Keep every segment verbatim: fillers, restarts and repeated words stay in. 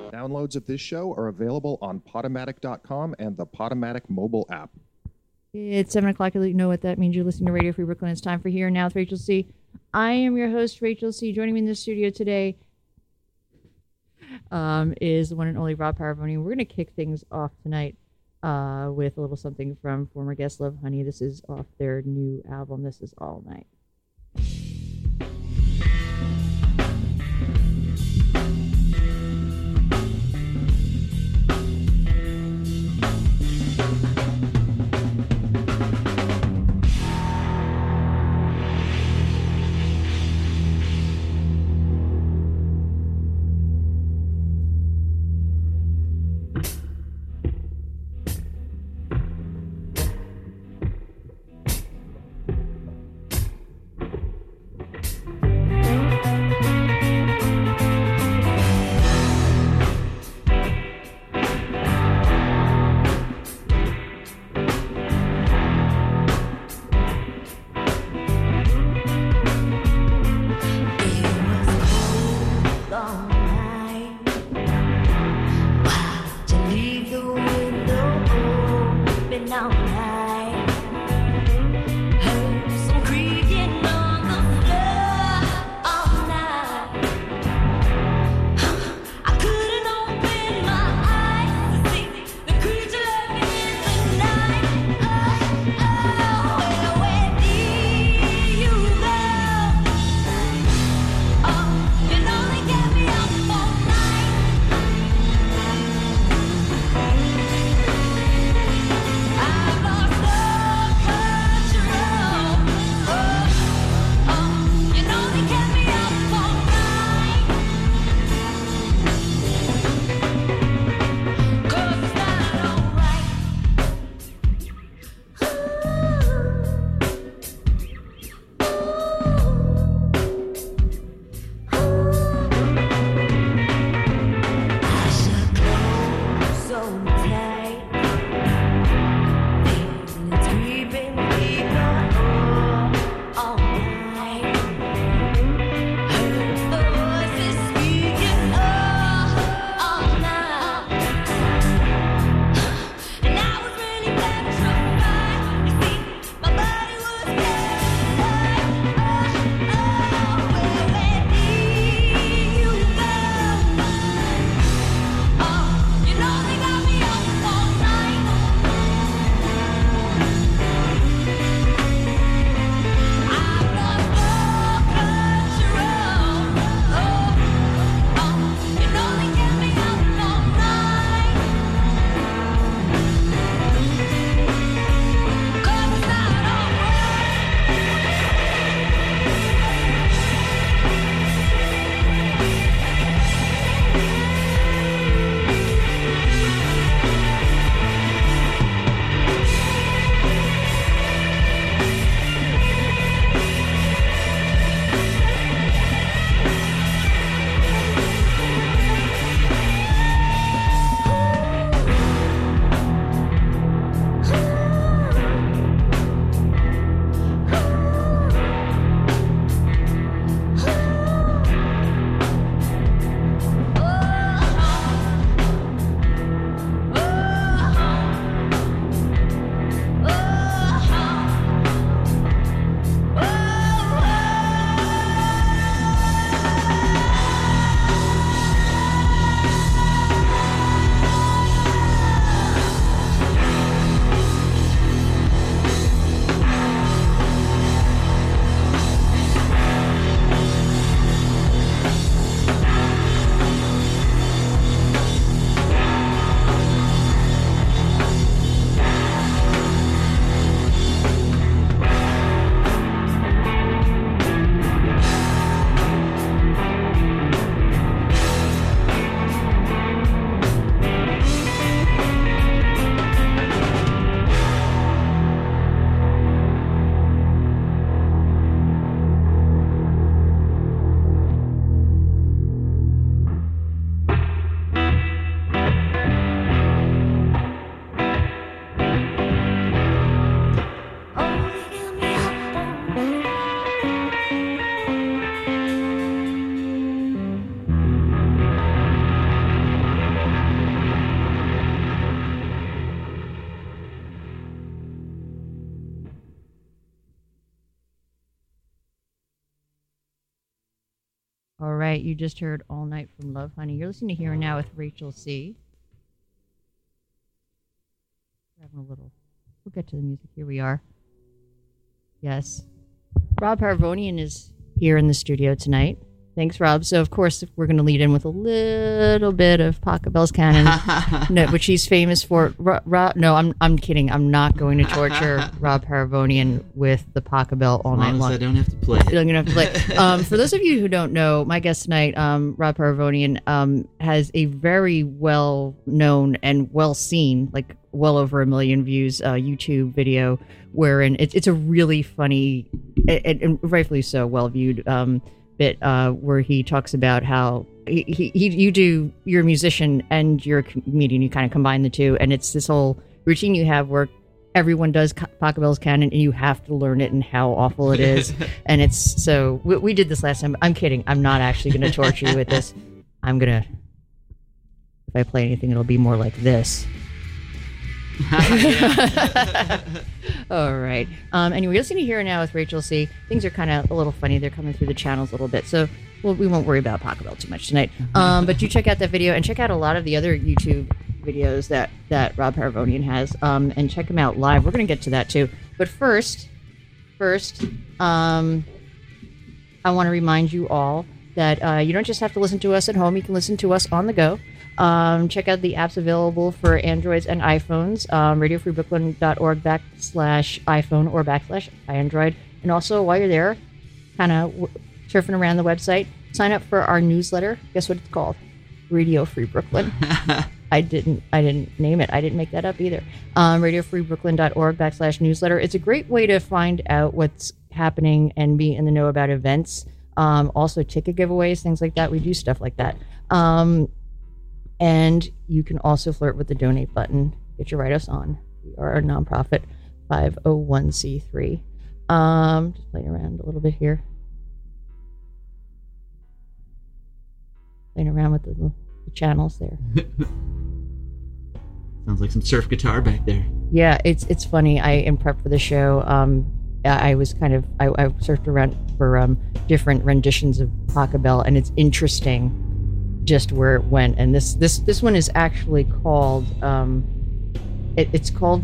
Downloads of this show are available on Podomatic dot com and the Podomatic mobile app. It's seven o'clock. You know what that means. You're listening to Radio Free Brooklyn. It's time for Here and Now with Rachel C. I am your host, Rachel C. Joining me in the studio today um, is the one and only Rob Paravoni. We're going to kick things off tonight uh, with a little something from former guest Love Honey. This is off their new album, This Is All Night. I All right, you just heard All Night from Love Honey. You're listening to Here and Now with Rachel C. We're having a little. We'll get to the music. Here we are. Yes. Rob Parvonian is here in the studio tonight. Thanks, Rob. So, of course, we're going to lead in with a little bit of Pachelbel's Canon, no, which he's famous for. Ro- Ro- no, I'm I'm kidding. I'm not going to torture Rob Parvonian with the Pachelbel all as night long long. as I don't have to play it. You don't have to play. Um, for those of you who don't know, my guest tonight, um, Rob Parvonian, um, has a very well-known and well-seen, like well over a million views, uh, YouTube video, wherein it's it's a really funny, and, and rightfully so, well-viewed um, bit uh, where he talks about how he, he, he you do you're a musician and you're a comedian, you kind of combine the two, and it's this whole routine you have where everyone does Pachelbel's Canon and you have to learn it and how awful it is. And it's so we, we did this last time. I'm kidding. I'm not actually going to torture you with this. I'm going to, if I play anything, it'll be more like this. All right. Um, anyway, you're listening to Here and Now with Rachel C. Things are kind of a little funny. They're coming through the channels a little bit. So well, we won't worry about Pachelbel too much tonight. Um, but do check out that video and check out a lot of the other YouTube videos that, that Rob Parvonian has, um, and check him out live. We're going to get to that too. But first, first, um, I want to remind you all that uh, you don't just have to listen to us at home. You can listen to us on the go. Um, check out the apps available for Androids and iPhones, um, radio free brooklyn dot org backslash iPhone or backslash Android. And also, while you're there, kind of w- surfing around the website, sign up for our newsletter. Guess what it's called? Radio Free Brooklyn. I didn't I didn't name it. I didn't make that up either. Um, radio free brooklyn dot org backslash newsletter. It's a great way to find out what's happening and be in the know about events. Um, also, ticket giveaways, things like that. We do stuff like that. Um, and you can also flirt with the donate button. Get your write-ups on. We are a nonprofit five oh one c three. Um, just playing around a little bit here. Playing around with the, the channels there. Sounds like some surf guitar back there. Yeah, it's it's funny. I in prep for the show, um, I was kind of I, I surfed around for um, different renditions of Pachelbel, and it's interesting just where it went. And this this this one is actually called um, it, it's called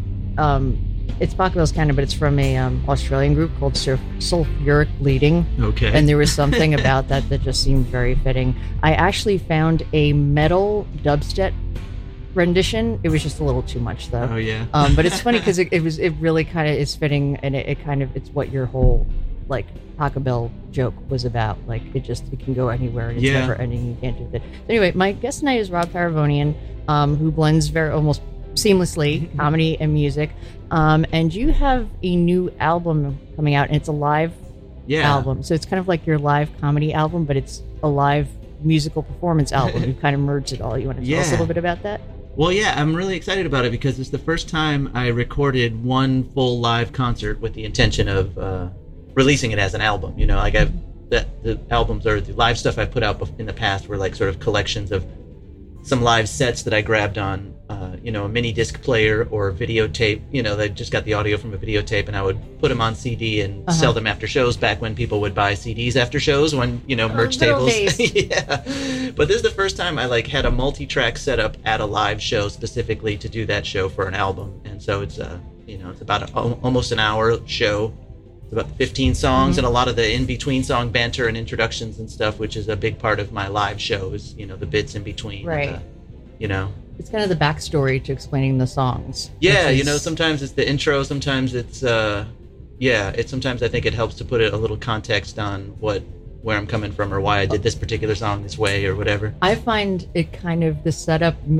um, it's Pachelbel's Canon, but it's from a um, Australian group called Surf, Sulfuric Bleeding. Okay. And there was something about that that just seemed very fitting. I actually found a metal dubstep rendition. It was just a little too much though. Oh yeah. um, but it's funny because it, it was it really kind of is fitting, and it, it kind of it's what your whole like Pachelbel joke was about. Like it just it can go anywhere and it's Yeah. never ending. You can't do it. Anyway, my guest tonight is Rob Parvonian, um, who blends very almost seamlessly comedy and music. Um, and you have a new album coming out, and it's a live Yeah. album. So it's kind of like your live comedy album, but it's a live musical performance album. You kind of merged it all. You want to tell us a Yeah. little bit about that? Well, yeah, I'm really excited about it because it's the first time I recorded one full live concert with the intention of uh, releasing it as an album. You know, like I've that the albums or the live stuff I've put out bef- in the past were like sort of collections of some live sets that I grabbed on, uh, you know, a mini disc player or videotape. You know, they just got the audio from a videotape, and I would put them on C D and Uh-huh. sell them after shows. Back when people would buy C Ds after shows, when you know merch good old tables. days. Yeah, but this is the first time I like had a multi-track setup at a live show specifically to do that show for an album, and so it's uh, you know, it's about a, al- almost an hour show. It's about fifteen songs, Mm-hmm. and a lot of the in-between song banter and introductions and stuff, which is a big part of my live shows. You know, the bits in between. and Right. the- you know. It's kind of the backstory to explaining the songs. Yeah, which you know, is- sometimes it's the intro, sometimes it's uh yeah, it sometimes I think it helps to put it a little context on what where I'm coming from or why I did this particular song this way or whatever. I find it kind of the setup, m-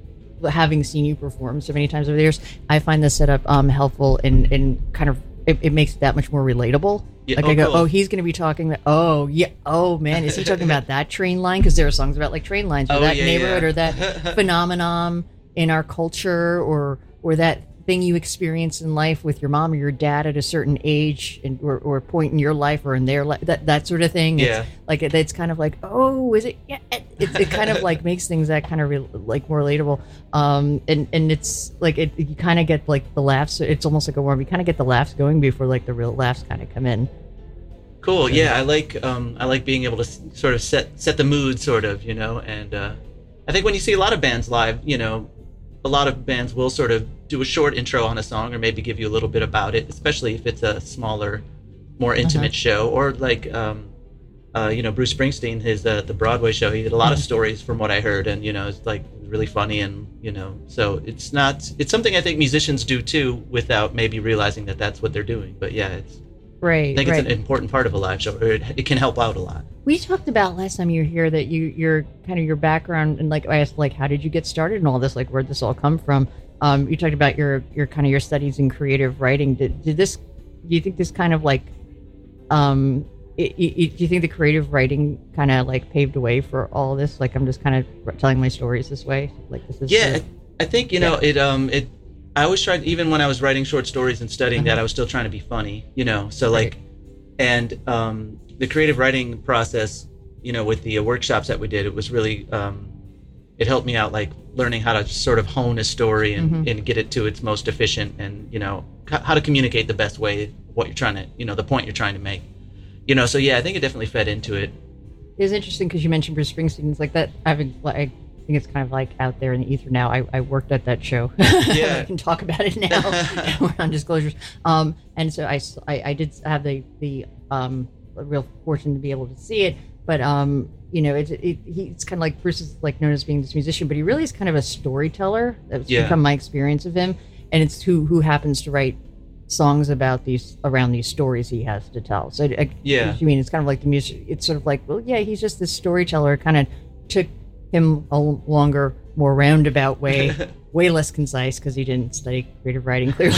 having seen you perform so many times over the years, I find the setup um, helpful in, in kind of, it, it makes it that much more relatable. Yeah, Like oh, I go, cool. oh, he's going to be talking, that, oh, yeah, oh, man, is he talking about that train line? Because there are songs about like train lines or Oh, that yeah, neighborhood yeah. or that phenomenon in our culture, or or that thing you experience in life with your mom or your dad at a certain age and or, or point in your life or in their life, that, that sort of thing. It's Yeah. like it, it's kind of like, oh, is it? Yeah, it, it, it kind of like makes things that kind of re- like more relatable. Um, and and it's like it, you kind of get like the laughs. It's almost like a warm. You kind of get the laughs going before like the real laughs kind of come in. Cool. Yeah, I like um, I like being able to s- sort of set set the mood, sort of, you know. And uh, I think when you see a lot of bands live, you know, a lot of bands will sort of do a short intro on a song, or maybe give you a little bit about it, especially if it's a smaller, more intimate uh-huh. show, or like um, uh, you know, Bruce Springsteen, his uh, the Broadway show. He did a lot mm-hmm. of stories, from what I heard, and you know, it's like really funny, and you know, so it's not it's something I think musicians do too, without maybe realizing that that's what they're doing. But yeah, it's. Right, I think right. it's an important part of a live show. Or it, it can help out a lot. We talked about last time you were here that you, your kind of your background, and like I asked, like how did you get started and all this? Like where'd this all come from? Um, you talked about your your kind of your studies in creative writing. Did did this? Do you think this kind of like, um, it, it, do you think the creative writing kind of like paved the way for all this? Like I'm just kind of telling my stories this way. Like this is. Yeah, the, I think you know yeah. it. Um, it. I always tried, even when I was writing short stories and studying uh-huh. that, I was still trying to be funny, you know. So like, right. and um, the creative writing process, you know, with the uh, workshops that we did, it was really, um, it helped me out, like learning how to sort of hone a story and, mm-hmm. and get it to its most efficient, and you know, c- how to communicate the best way what you're trying to, you know, the point you're trying to make, you know. So yeah, I think it definitely fed into it. It was interesting because you mentioned Bruce Springsteen. It's like that. Having like. I think it's kind of like out there in the ether now. I, I worked at that show. Yeah. I can talk about it now. We're on disclosures. Um, and so I, I, I did have the, the um, real fortune to be able to see it. But, um, you know, it, it, he's kind of like, Bruce is like known as being this musician, but he really is kind of a storyteller. That's yeah. become my experience of him. And it's who, who happens to write songs about these, around these stories he has to tell. So, I, yeah. you mean, it's kind of like the music. It's sort of like, well, yeah, he's just this storyteller, kind of took him a longer, more roundabout way, way less concise because he didn't study creative writing clearly.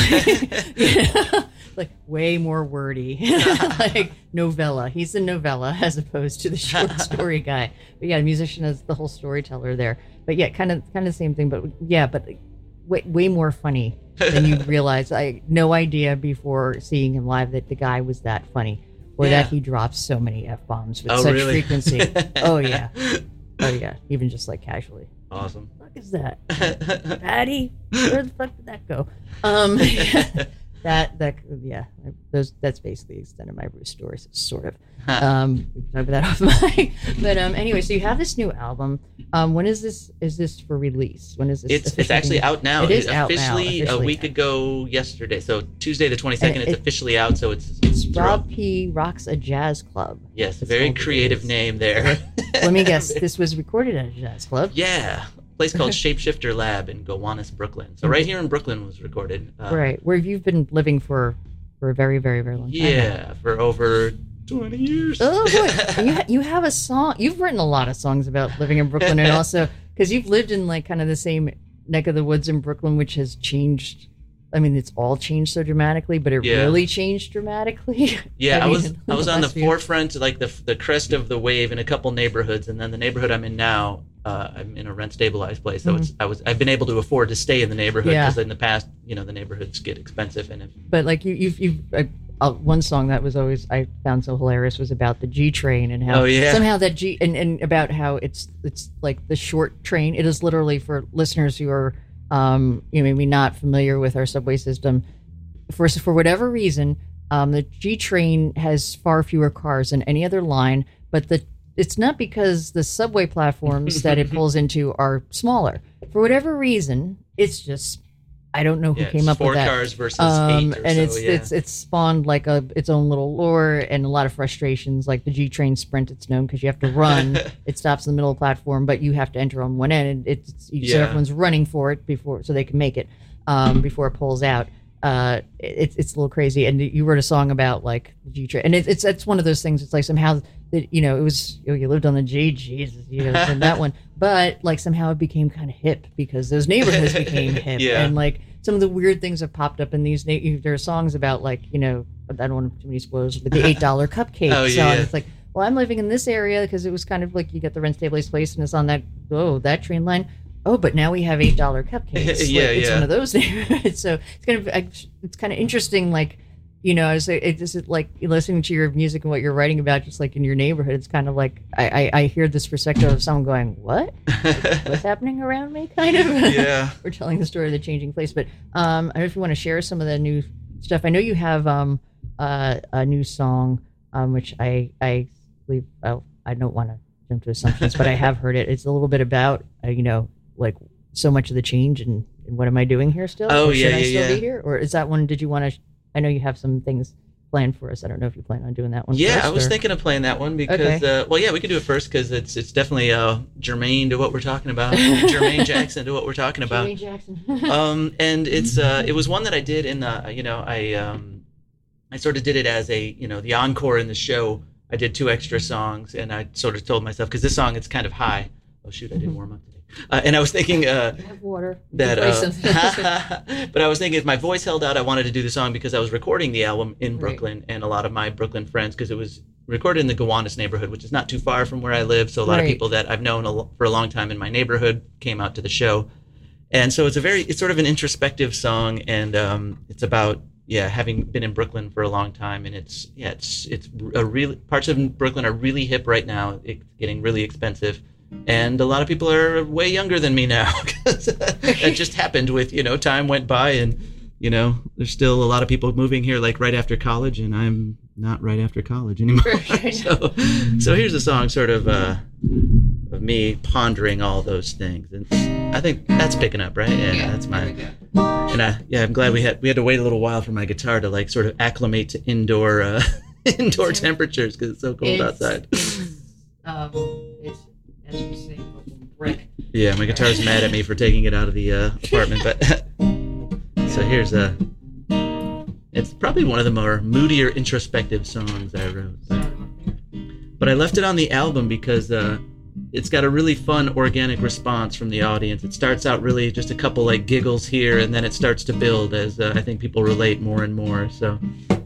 You know? Like way more wordy, like novella. He's the novella as opposed to the short story guy. But yeah, the musician is the whole storyteller there. But yeah, kind of, kind of the same thing. But yeah, but way, way more funny than you realize. I had no idea before seeing him live that the guy was that funny, or yeah. that he drops so many f bombs with oh, such really? frequency. Oh yeah. Oh yeah, even just like casually. Awesome. What the fuck is that? Patty? Where the fuck did that go? Um, yeah, that that yeah, those that's basically the extent of my Bruce stories, sort of. Um, we can talk about that off mic. But um, anyway, so you have this new album. Um, when is this? Is this for release? When is this? It's it's actually out now. It is it's out officially, now. Officially a week out. ago yesterday. So Tuesday the twenty-second, it, it's officially out. So it's it's Rob P. Rocks a Jazz Club. Yes, a very creative name there. Let me guess. This was recorded at a jazz club. Yeah, a place called Shapeshifter Lab in Gowanus, Brooklyn. So right here in Brooklyn was recorded. Uh, right, where you've been living for for a very, very, very long time. Yeah, now. for over twenty years. Oh, boy. you, ha- you have a song. You've written a lot of songs about living in Brooklyn, and also because you've lived in like kind of the same neck of the woods in Brooklyn, which has changed. I mean, it's all changed so dramatically, but it yeah. really changed dramatically. Yeah, I, I mean, was I was on the few. forefront, like the the crest of the wave in a couple neighborhoods, and then the neighborhood I'm in now, uh, I'm in a rent stabilized place, so mm-hmm. it's I was I've been able to afford to stay in the neighborhood because yeah. in the past, you know, the neighborhoods get expensive, and if but like you you've you've. Uh, Uh, one song that was always I found so hilarious was about the G train and how oh, yeah. somehow that G and, and about how it's it's like the short train. It is literally for listeners who are um, you know maybe not familiar with our subway system. For for whatever reason, um, the G train has far fewer cars than any other line, but the it's not because the subway platforms that it pulls into are smaller. For whatever reason, it's just. I don't know who yeah, came up four with that. Four cars versus um, eight or and so, it's yeah. it's it's spawned like a its own little lore and a lot of frustrations. Like the G train sprint, it's known because you have to run. It stops in the middle of the platform, but you have to enter on one end. And it's yeah. so everyone's running for it before so they can make it um, before it pulls out. Uh, it's it's a little crazy. And you wrote a song about like the G train, and it, it's it's one of those things. It's like somehow that you know it was you, know, you lived on the G, Jesus, you know, and that one. But like somehow it became kind of hip because those neighborhoods became hip, yeah. and like some of the weird things have popped up in these. Na- there are songs about like you know I don't want too many spoilers, but the eight dollar cupcake oh, song. Yeah. It's like, well, I'm living in this area because it was kind of like you get the rent stabilized place, and it's on that oh that train line. Oh, but now we have eight dollar cupcakes. yeah, like, it's yeah. one of those neighborhoods. So it's kind of it's kind of interesting. Like you know, it's it's just like listening to your music and what you're writing about, just like in your neighborhood. It's kind of like I, I, I hear this perspective of someone going, "What? Like, what's happening around me?" Kind of. Yeah. We're telling the story of the changing place, but um, I don't know if you want to share some of the new stuff. I know you have um uh, a new song um, which I I believe oh, I don't want to jump to assumptions, but I have heard it. It's a little bit about uh, you know like so much of the change and, and what am I doing here still? Oh or yeah, should I yeah, still yeah. be here? Or is that one? Did you want to? I know you have some things planned for us. I don't know if you plan on doing that one. Yeah, first, I was or... thinking of playing that one because, Okay. uh, well, yeah, we could do it first because it's it's definitely uh, germane to what we're talking about, Jermaine Jackson to what we're talking about. Jermaine Jackson. um, and it's uh, it was one that I did in the, you know, I um, I sort of did it as a, you know, the encore in the show. I did two extra songs, and I sort of told myself because this song it's kind of high. Oh shoot, I didn't warm up today. Uh, and I was thinking uh, have water. that, Play something. uh, but I was thinking if my voice held out, I wanted to do the song because I was recording the album in Right. Brooklyn, and a lot of my Brooklyn friends, because it was recorded in the Gowanus neighborhood, which is not too far from where I live. So a lot Right. of people that I've known a lo- for a long time in my neighborhood came out to the show, and so it's a very, it's sort of an introspective song, and um, it's about yeah having been in Brooklyn for a long time, and it's yeah it's it's a really parts of Brooklyn are really hip right now. It's getting really expensive. And a lot of people are way younger than me now because that just happened with, you know, time went by and, you know, there's still a lot of people moving here like right after college and I'm not right after college anymore. so, so here's a song sort of uh, of me pondering all those things. And I think that's picking up, right? Yeah, Yeah, that's my, there we go. and I, yeah, I'm glad we had, we had to wait a little while for my guitar to like sort of acclimate to indoor, uh, indoor temperatures because it's so cold It's- outside. Um, it's as we say, brick. Yeah, my guitar's mad at me for taking it out of the uh, apartment, but so here's a. It's probably one of the more moodier, introspective songs I wrote, but, but I left it on the album because uh, it's got a really fun, organic response from the audience. It starts out really just a couple like giggles here, and then it starts to build as uh, I think people relate more and more. So.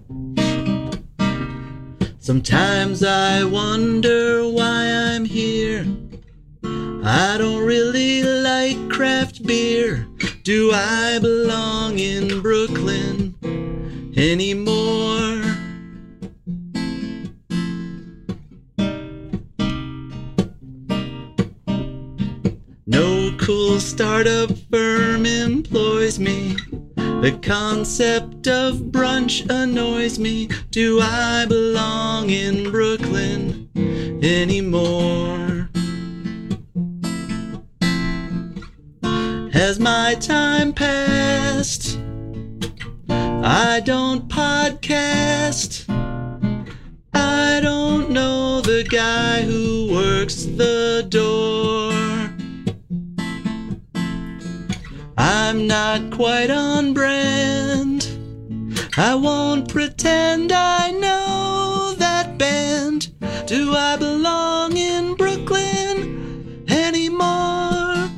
Sometimes I wonder why I'm here. I don't really like craft beer. Do I belong in Brooklyn anymore? No cool startup firm employs me. The concept of brunch annoys me. Do I belong in Brooklyn anymore? Has my time passed? I don't podcast. I don't know the guy who works the door. I'm not quite on brand. I won't pretend I know that band. Do I belong in Brooklyn anymore?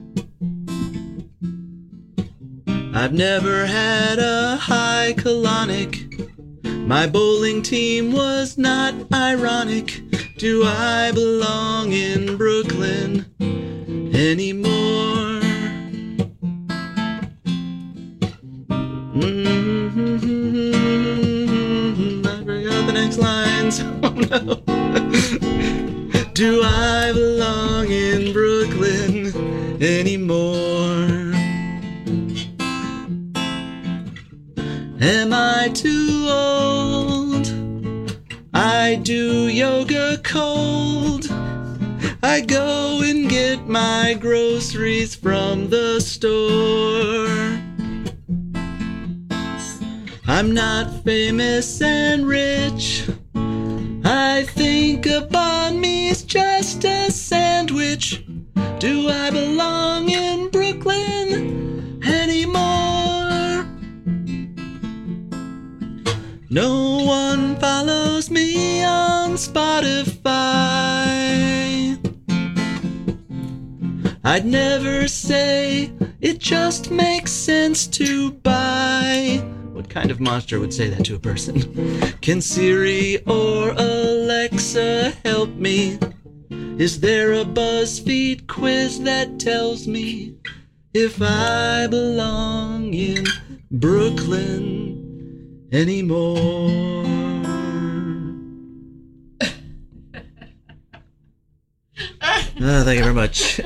I've never had a high colonic. My bowling team was not ironic. Do I belong in Brooklyn anymore? Mm-hmm. I forgot the next lines. Oh no. Do I belong in Brooklyn anymore? Am I too old? I do yoga cold. I go and get my groceries from the store. I'm not famous and rich. I think a banh mi's just a sandwich. Do I belong in Brooklyn anymore? No one follows me on Spotify. I'd never say it just makes sense to buy. What kind of monster would say that to a person? Can Siri or Alexa help me? Is there a BuzzFeed quiz that tells me if I belong in Brooklyn anymore? Oh, thank you very much.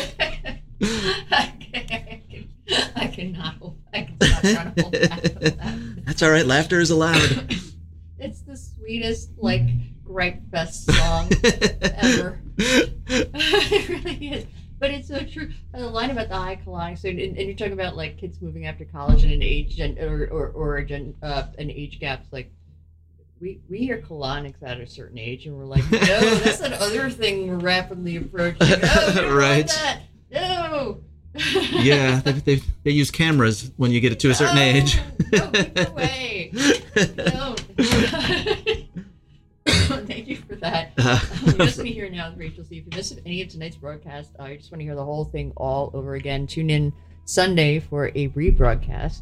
I cannot hold. I cannot try to hold back from that. That's all right. Laughter is allowed. It's the sweet. sweetest, like, gripe fest song ever. It really is. But it's so true. The line about the high colonics, and, and you're talking about like kids moving after college and an age gen, or or, or a gen, uh, an age gaps. Like we we hear colonics at a certain age, and we're like, no, that's that other thing we're rapidly approaching. Oh, we don't right. want that. No. Yeah, they, they they use cameras when you get to a certain no, age. No, keep away. Don't. Thank you for that. Uh, Um, you're just going to hear now with Rachel C. If you missed any of tonight's broadcast, uh, you just want to hear the whole thing all over again. Tune in Sunday for a rebroadcast.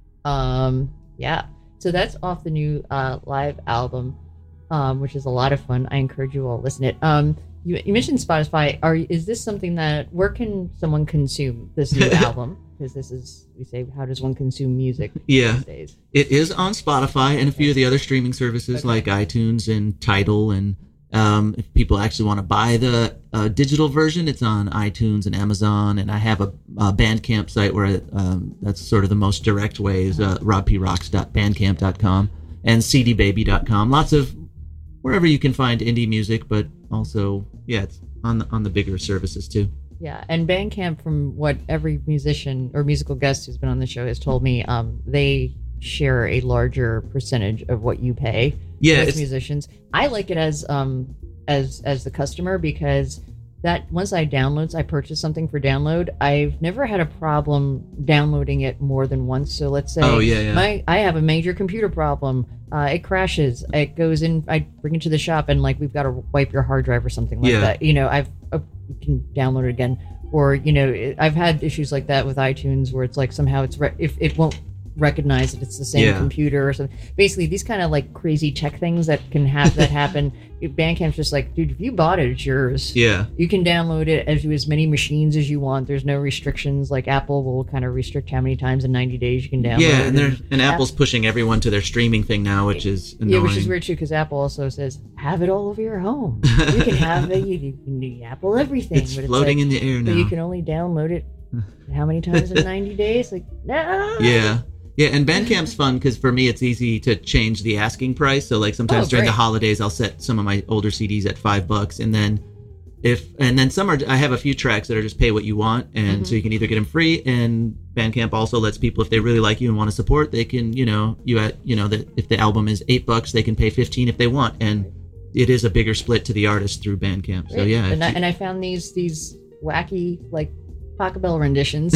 Um, yeah. So that's off the new uh, live album, um, which is a lot of fun. I encourage you all to listen to it. Um, you, you mentioned Spotify. Are is this something that where can someone consume this new album? Because this is, we say, how does one consume music Yeah. these days? It is on Spotify and a few of the other streaming services Okay. like iTunes and Tidal. And um, if people actually want to buy the uh, digital version, it's on iTunes and Amazon. And I have a, a Bandcamp site where um, that's sort of the most direct ways, uh, rob p rocks dot bandcamp dot com and c d baby dot com. Lots of wherever you can find indie music, but also, yeah, it's on the, on the bigger services too. Yeah, and Bandcamp, from what every musician or musical guest who's been on the show has told me, um, they share a larger percentage of what you pay Yeah, as it's- musicians. I like it as um as as the customer because that once I download, I purchase something for download. I've never had a problem downloading it more than once. So let's say Oh, yeah, yeah. my I have a major computer problem. Uh, it crashes. It goes in. I bring it to the shop, and like we've got to wipe your hard drive or something like Yeah. that. You know, I've uh, you can download it again. Or you know, it, I've had issues like that with iTunes where it's like somehow it's re- if it won't recognize that it's the same Yeah. computer or something. Basically, these kind of like crazy tech things that can have that happen. Bandcamp's just like, dude, if you bought it, it's yours. Yeah. You can download it as as many machines as you want. There's no restrictions. Like Apple will kind of restrict how many times in ninety days you can download. Yeah, it. and they're and Apple's pushing everyone to their streaming thing now, which is annoying. Yeah, which is weird too, because Apple also says have it all over your home. You can have it. You, you can do Apple everything. It's but floating like, in the air but now. you can only download it how many times in ninety days? Like no. Yeah. Yeah, and Bandcamp's fun because for me it's easy to change the asking price. So like sometimes Oh, during the great. holidays I'll set some of my older C Ds at five bucks, and then if and then some are I have a few tracks that are just pay what you want, and Mm-hmm. so you can either get them free. And Bandcamp also lets people, if they really like you and want to support, they can you know you at you know that if the album is eight bucks, they can pay fifteen if they want, and it is a bigger split to the artist through Bandcamp. So Great. yeah, and I, if you- and I found these these wacky like Pachelbel renditions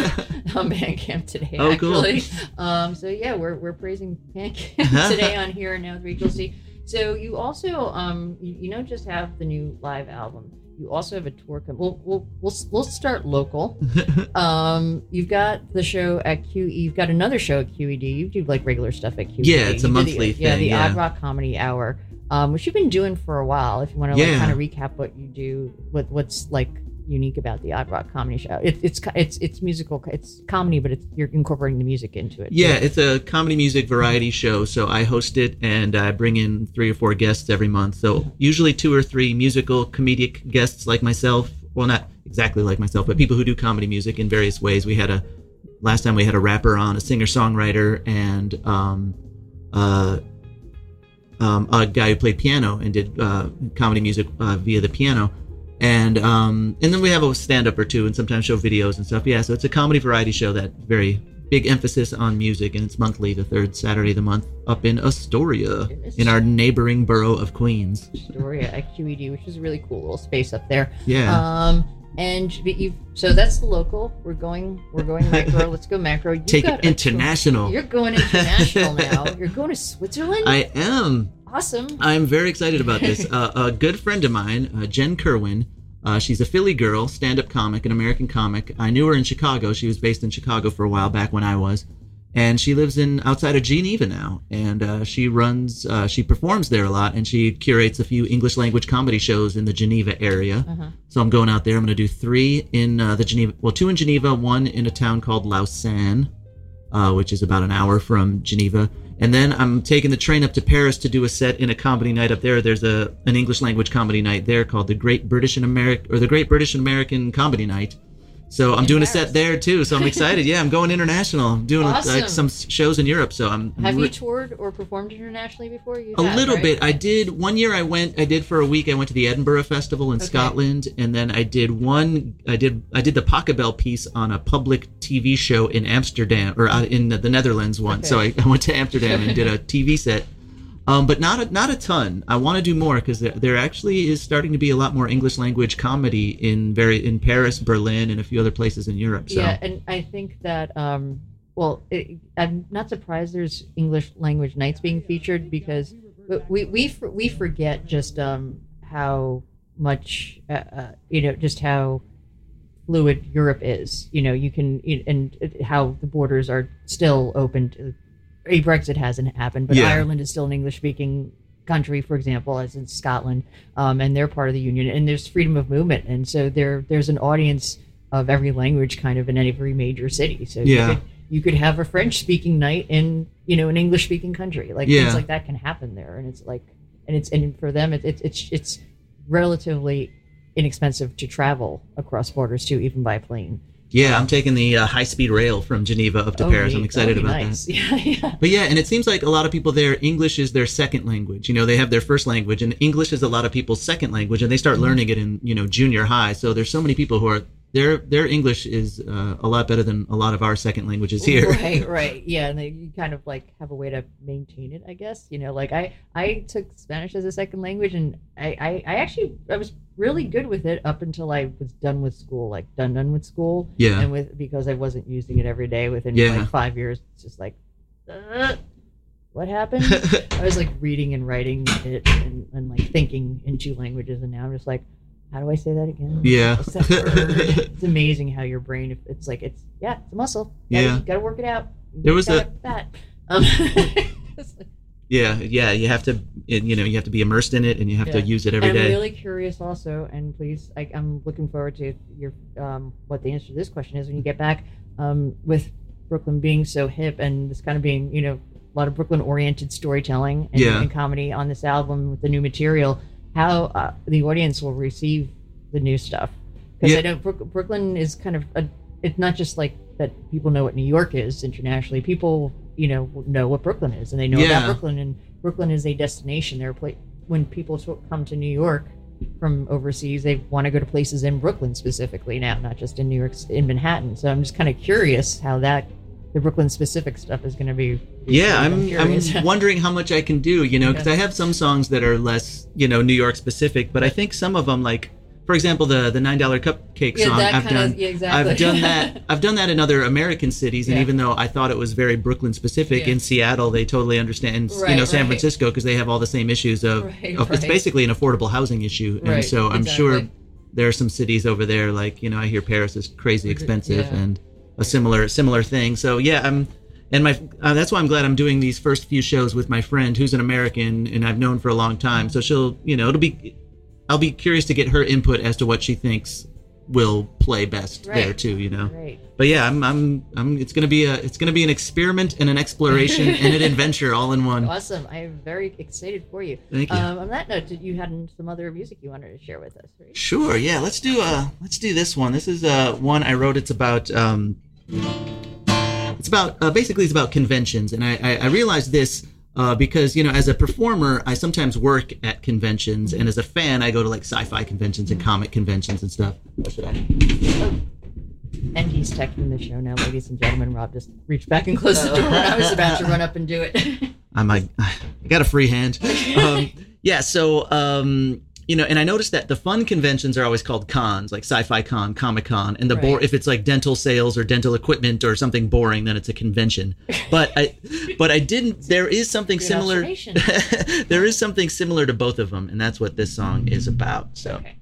on Bandcamp today. Oh, cool. actually. Um, so yeah, we're we're praising Bandcamp today on Here and Now with Rachel C. So you also um you, you don't just have the new live album. You also have a tour. Com- we'll we'll we'll we'll start local. Um, you've got the show at Q E. You've got another show at Q E D. You do like regular stuff at Q E D. Yeah, it's a You did monthly the, Yeah, thing, the yeah. Odd Rock Comedy Hour, um, which you've been doing for a while. If you want to like Yeah. kind of recap what you do, what what's like unique about the Odd Rock Comedy Show. It, it's it's it's musical. It's comedy, but it's you're incorporating the music into it. Yeah, it's a comedy music variety show. So I host it and I bring in three or four guests every month. So usually two or three musical comedic guests like myself. Well, not exactly like myself, but people who do comedy music in various ways. We had a last time we had a rapper on, a singer-songwriter, and um, uh, um, a guy who played piano and did uh, comedy music uh, via the piano. And um, and then we have a stand-up or two and sometimes show videos and stuff. Yeah, so it's a comedy variety show that very big emphasis on music, and it's monthly, the third Saturday of the month, up in Astoria, in our neighboring borough of Queens. Astoria at Q E D, which is a really cool little space up there. Yeah. Um, and but you so that's the local. We're going. We're going macro. Let's go macro. You've Take got it a- international. You're going international now. You're going to Switzerland. I am. Awesome. I'm very excited about this. Uh, a good friend of mine, uh, Jen Kerwin, uh, she's a Philly girl, stand-up comic, an American comic. I knew her in Chicago. She was based in Chicago for a while back when I was. And she lives in outside of Geneva now. And uh, she runs, uh, she performs there a lot, and she curates a few English language comedy shows in the Geneva area. Uh-huh. So I'm going out there. I'm going to do three in uh, the Geneva, well, two in Geneva, one in a town called Lausanne, uh, which is about an hour from Geneva. And then I'm taking the train up to Paris to do a set in a comedy night up there. There's a an English language comedy night there called the Great British and American or the Great British and American Comedy Night, So I'm In doing a Paris. set there too. So I'm excited. Yeah, I'm going international. I'm doing Awesome. like some shows in Europe. So I'm I'm Have re- you toured or performed internationally before? You a have, little right? bit. I did one year. I went. I did for a week. I went to the Edinburgh Festival in Okay. Scotland, and then I did one. I did. I did the Pachelbel piece on a public T V show in Amsterdam or uh, in the Netherlands once. So I, Okay. I went to Amsterdam and did a T V set. Um, but not a, not a ton. I want to do more because there, there actually is starting to be a lot more English language comedy in very in Paris, Berlin, and a few other places in Europe. So. Yeah, and I think that, um, well, it, I'm not surprised there's English language nights being featured because we we we forget just um, how much uh, uh, you know just how fluid Europe is. You know, you can and how the borders are still open to. A Brexit hasn't happened, but Yeah. Ireland is still an English-speaking country, for example, as in Scotland, um, and they're part of the union. And there's freedom of movement, and so there there's an audience of every language kind of in every major city. So Yeah. you could, you could have a French-speaking night in you know an English-speaking country. Like Yeah. things like that can happen there, and it's like and it's and for them it, it, it's it's relatively inexpensive to travel across borders too, even by plane. Yeah, I'm taking the uh, high-speed rail from Geneva up to Oh, Paris. neat. I'm excited That'd be about nice. that. Yeah, yeah. But yeah, and it seems like a lot of people there, English is their second language. You know, they have their first language, and English is a lot of people's second language, and they start learning it in, you know, junior high. So there's so many people who are, their their English is uh, a lot better than a lot of our second languages here. Right, right. Yeah, and they, you kind of like have a way to maintain it, I guess. You know, like I, I took Spanish as a second language, and I, I, I actually I was really good with it up until I was done with school, like done done with school. Yeah. And with because I wasn't using it every day within Yeah. like five years, it's just like, uh, what happened? I was like reading and writing it and, and like thinking in two languages, and now I'm just like, how do I say that again? Yeah. What's that word? It's amazing how your brain, if it's like it's yeah, it's a muscle. You gotta, Yeah. you gotta work it out. There was Gotta a- fat. Um, Yeah, yeah, you have to, you know, you have to be immersed in it, and you have to Yeah. use it every and I'm day. really curious also, and please, I, I'm looking forward to your um, what the answer to this question is when you get back. Um, with Brooklyn being so hip and this kind of being, you know, a lot of Brooklyn-oriented storytelling and, Yeah. and comedy on this album with the new material, how uh, the audience will receive the new stuff. Because Yeah. I know Brook- Brooklyn is kind of a, it's not just like that people know what New York is internationally. People, you know, know what Brooklyn is, and they know Yeah. about Brooklyn. And Brooklyn is a destination. There are pla- when people to- come to New York from overseas, they want to go to places in Brooklyn specifically now, not just in New York, in Manhattan. So I'm just kind of curious how that the Brooklyn specific stuff is going to be. Yeah, I'm curious. I'm wondering how much I can do, you know, because Yeah. I have some songs that are less, you know, New York specific, but I think some of them, like, for example, the the nine dollar cupcake Yeah, song, that I've kinda- done, yeah, exactly. I've done that, I've done that in other American cities, and Yeah. even though I thought it was very Brooklyn specific, Yeah. in Seattle they totally understand, and, you Right, know, San right. Francisco, because they have all the same issues of, Right, of it's right. basically an affordable housing issue, and Right, so I'm sure exactly. there are some cities over there, like, you know, I hear Paris is crazy expensive, Yeah. and a similar similar thing. So yeah, I'm. And my uh, that's why I'm glad I'm doing these first few shows with my friend who's an American and I've known for a long time. So she'll, you know, it'll be, I'll be curious to get her input as to what she thinks will play best Right. there too, you know. Right. But yeah, I'm, I'm, I'm. It's gonna be a, it's gonna be an experiment and an exploration and an adventure all in one. Awesome. I am very excited for you. Thank you. Um, on that note, did you had some other music you wanted to share with us? Right? Sure. Yeah. Let's do uh let's do this one. This is uh one I wrote. It's about um. It's about uh, basically it's about conventions, and I I, I realized this. Uh, because, you know, as a performer, I sometimes work at conventions, and as a fan, I go to like sci-fi conventions and comic conventions and stuff. What should I? And he's texting the show now, ladies and gentlemen. Rob just reached back and closed the door when I was about to run up and do it. I'm like, I got a free hand. Um, yeah, so, um, you know, and I noticed that the fun conventions are always called cons, like Sci-Fi Con, Comic Con, and the bore Right. if it's like dental sales or dental equipment or something boring, then it's a convention. But I, but I didn't. There is something Good similar. observation. There is something similar to both of them, and that's what this song is about. So. Okay.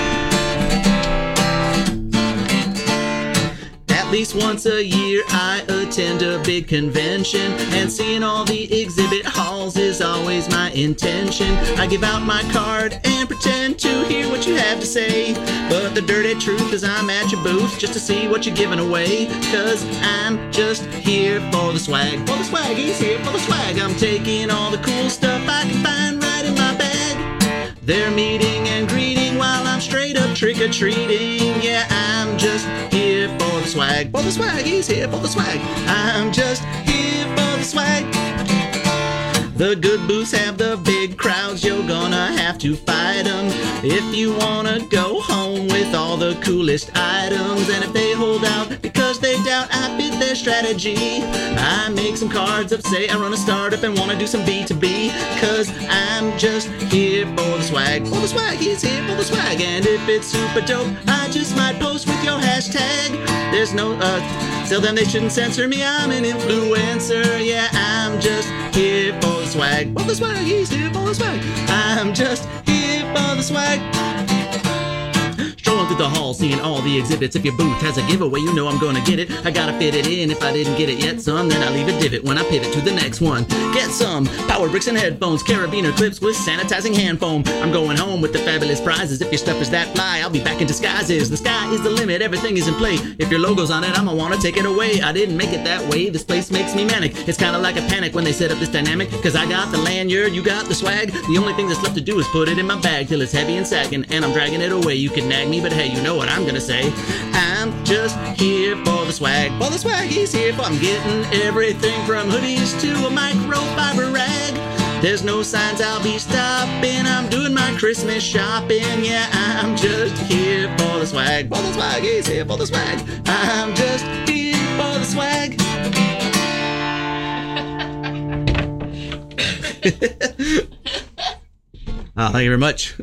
At least once a year I attend a big convention, and seeing all the exhibit halls is always my intention. I give out my card and pretend to hear what you have to say, but the dirty truth is I'm at your booth just to see what you're giving away, cause I'm just here for the swag. For the swag, he's here for the swag. I'm taking all the cool stuff I can find right in my bag. They're meeting and greeting while I'm straight up trick-or-treating. Yeah, I'm just here swag, for the swag. He's here for the swag. I'm just here for the swag. The good booths have the big crowds, you're gonna have to fight them if you wanna go home with all the coolest items. And if they hold out because they doubt I fit their strategy, I make some cards up, say I run a startup and wanna do some B two B, cause I'm just here for the swag, for the swag, he's here for the swag. And if it's super dope, I just might post with your hashtag. There's no, uh, tell them they shouldn't censor me, I'm an influencer. Yeah, I'm just here for the swag, for the swag, he's here for the swag. I'm just here for the swag. Strolling through the hall, seeing all the exhibits. If your booth has a giveaway, you know I'm gonna get it. I gotta fit it in. If I didn't get it yet, son, then I leave a divot when I pivot to the next one. Get some power bricks and headphones, carabiner clips with sanitizing hand foam. I'm going home with the fabulous prizes. If your stuff is that fly, I'll be back in disguises. The sky is the limit, everything is in play. If your logo's on it, I'ma wanna take it away. I didn't make it that way, this place makes me manic. It's kinda like a panic when they set up this dynamic, cause I got the lanyard, you got the swag. The only thing that's left to do is put it in my bag till it's heavy and sagging, and I'm dragging it away. You can nag me, but hey, you know what I'm gonna say. I'm just here for the swag, for the swag, he's here for. I'm getting everything from hoodies to a microfiber rag. There's no signs I'll be stopping, I'm doing my Christmas shopping. Yeah, I'm just here for the swag, for the swag, he's here for the swag. I'm just here for the swag. Oh, thank you very much.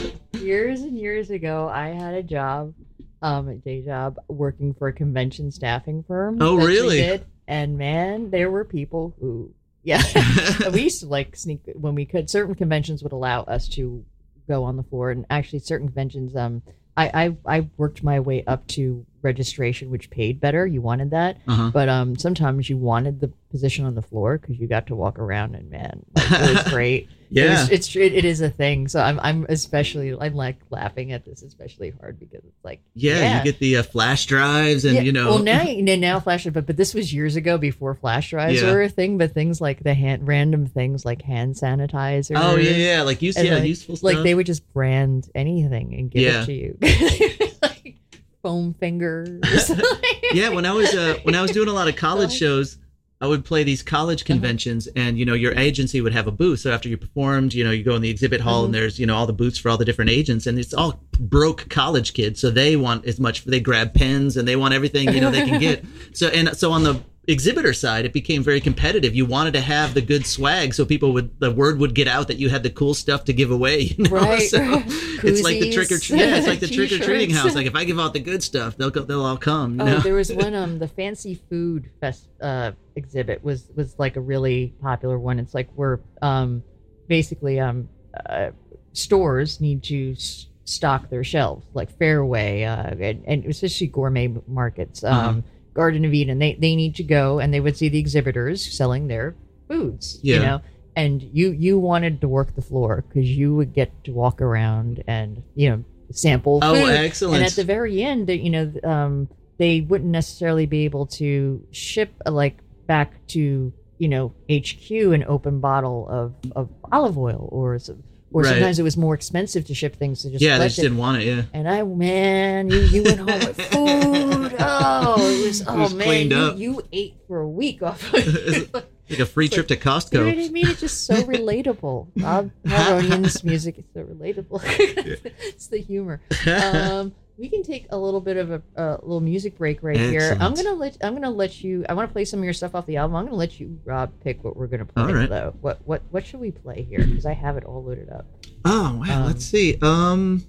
Years and years ago, I had a job, um, a day job, working for a convention staffing firm. Oh, that we really? did. And man, there were people who, yeah, we used to like sneak when we could. Certain conventions would allow us to go on the floor, and actually, certain conventions, um, I I, I worked my way up to registration, which paid better. You wanted that, Uh-huh. but um, sometimes you wanted the position on the floor because you got to walk around, and man, like, it was great. Yeah. It was, it's it, it is a thing. So I'm I'm especially I'm like laughing at this especially hard because it's like Yeah, yeah. you get the uh, flash drives and, Yeah, you know. Well, now now flash but but this was years ago before flash drives Yeah. were a thing. But things like the hand random things like hand sanitizer. Oh, yeah, yeah. Like, use, and yeah, like, useful stuff. like they would just brand anything and give Yeah. it to you. Like foam fingers. Yeah, when I was uh, when I was doing a lot of college shows, I would play these college conventions, and you know, your agency would have a booth. So after you performed, you know, you go in the exhibit hall, Mhm. and there's, you know, all the booths for all the different agents, and it's all broke college kids. So they want as much. They grab pens and they want everything, you know, they can get. So and so on the exhibitor side, it became very competitive. You wanted to have the good swag, so people would the word would get out that you had the cool stuff to give away. You know? Right. So it's like the trick or treat. Yeah, it's like the trick or treating T-shirts. house. Like if I give out the good stuff, they'll go, they'll all come. You Oh, know? there was one um the fancy food fest uh exhibit was was like a really popular one. It's like where um basically um uh, stores need to s- stock their shelves, like Fairway uh and, and especially gourmet markets, um Uh-huh. Garden of Eden. They they need to go and they would see the exhibitors selling their foods, Yeah. you know. And you you wanted to work the floor because you would get to walk around and, you know, sample Oh, food. excellent. And at the very end, you know, um, they wouldn't necessarily be able to ship uh, like back to, you know, H Q an open bottle of, of olive oil, or some, or Right. sometimes it was more expensive to ship things to just Yeah, they collect just it. didn't want it. Yeah. And I, man, you, you went home with food. Oh, it was, oh was man, cleaned you, up. you ate for a week off of it. Like a free It's trip like, to Costco. You know what I mean? It's just so relatable. Bob Haronian's music is so relatable. It's the humor. Um, we can take a little bit of a, a little music break right here. I'm Excellent. gonna let I'm gonna let you. I want to play some of your stuff off the album. I'm gonna let you, Rob, pick what we're gonna play. All right. Though, what what what should we play here? Because I have it all loaded up. Oh wow, Um, let's see. Um,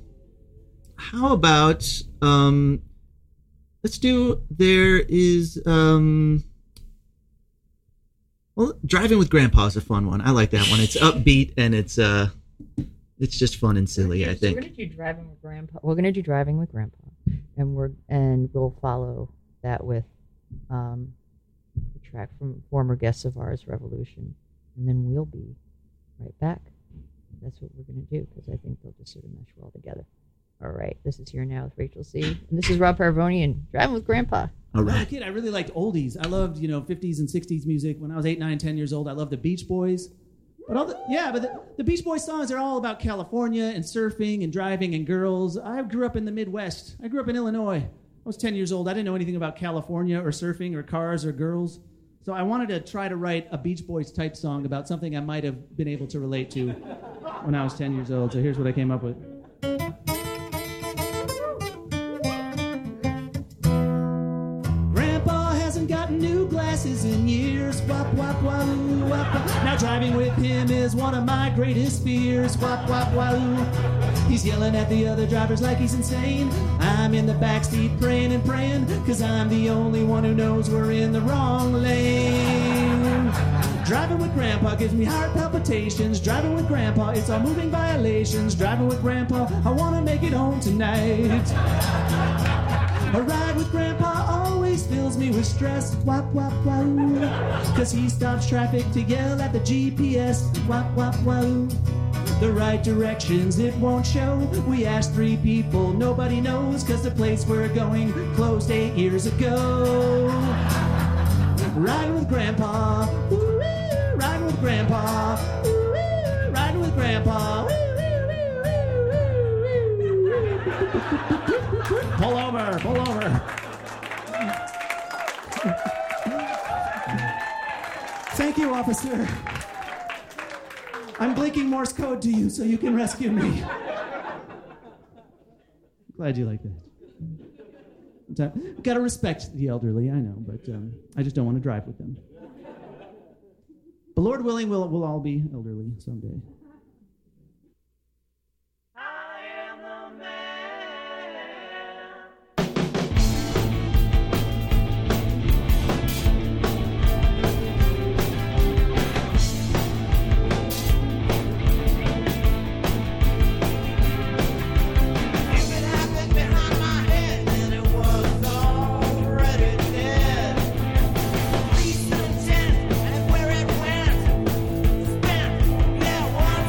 how about um, let's do. There is um, well, Driving with Grandpa is a fun one. I like that one. It's upbeat and it's uh, it's just fun and silly. We're I gonna- think. we're gonna do driving with Grandpa. We're gonna do driving with Grandpa, and we're and we'll follow that with um, a track from former guests of ours, Revolution, and then we'll be right back. That's what we're gonna do because I think they'll just sort of mesh well together. All right, this is Here Now with Rachel C. And this is Rob Parvoni and Driving with Grandpa. All When I was a right. kid, I really liked oldies. I loved, you know, fifties and sixties music. When I was eight, nine, ten years old, I loved the Beach Boys. But all the, yeah, but the, the Beach Boys songs are all about California and surfing and driving and girls. I grew up in the Midwest. I grew up in Illinois. was ten years old. I didn't know anything about California or surfing or cars or girls. So I wanted to try to write a Beach Boys type song about something I might have been able to relate to when I was ten years old. So here's what I came up with. Grandpa hasn't gotten new glasses in years. Wop, wop, wahoo, wop, wop. Now driving with him is one of my greatest fears. Wop, wop, wahoo. He's yelling at the other drivers like he's insane. I'm in the backseat praying and praying, cause I'm the only one who knows we're in the wrong lane. Driving with Grandpa gives me heart palpitations. Driving with Grandpa, it's all moving violations. Driving with Grandpa, I wanna make it home tonight. A ride with Grandpa always fills me with stress. Wop, wop, wahoo. Cause he stops traffic to yell at the G P S. Wop, wop, wahoo. The right directions it won't show. We asked three people, nobody knows, cause the place we're going closed eight years ago. Riding with Grandpa, woo, riding with Grandpa, woo, riding with Grandpa. Pull over, pull over. Thank you, officer. I'm blinking Morse code to you so you can rescue me. Glad you like that. Gotta respect the elderly, I know, but um, I just don't want to drive with them. But Lord willing, we'll, we'll all be elderly someday. One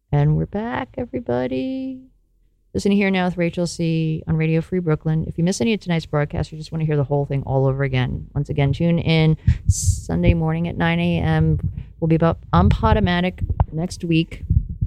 And we're back, everybody. Listen here now with Rachel C. on Radio Free Brooklyn. If you miss any of tonight's broadcast or just want to hear the whole thing all over again, once again, tune in Sunday morning at nine a.m. We'll be about on Podomatic next week.